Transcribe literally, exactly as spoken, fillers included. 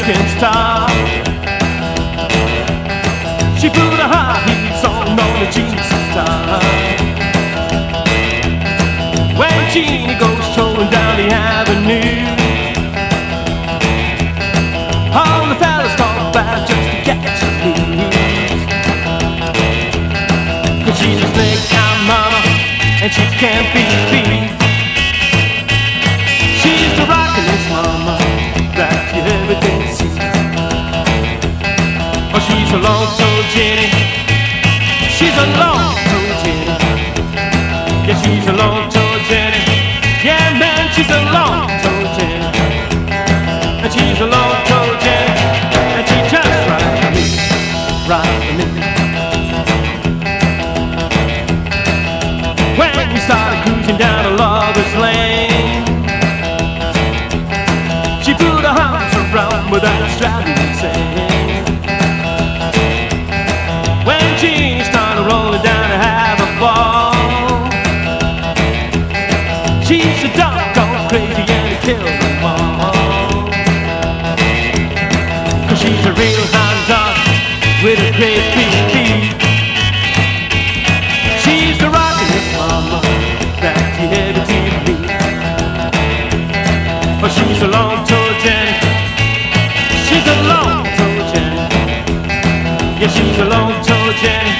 can stop. She put her high heels on on the jeans top. When Jeannie goes strolling down the avenue, all the fellas come back just to get you loose. 'Cause she's a snake time mama and she can't be beat. She's the rockin'est mama that you ever did see. Oh, she's a long-toed Jenny. She's a long-toed Jenny. Yeah, she's a long-toed Jenny. Yeah, man, she's a long-toed Jenny. And she's a long-toed Jenny. And she just right for me, right for me. When we started cruising down a lover's lane, she put her arms around without extravagance. When Jeannie started rolling down to have a ball, she's a doggone crazy and it kills them all. 'Cause she's a real hot dog with a great big feet. She's the rockin'est mama that you ever did meet. But she's a long-toed Jenny. She's a long-toed Jenny. Yeah, she's a long-toed Jenny.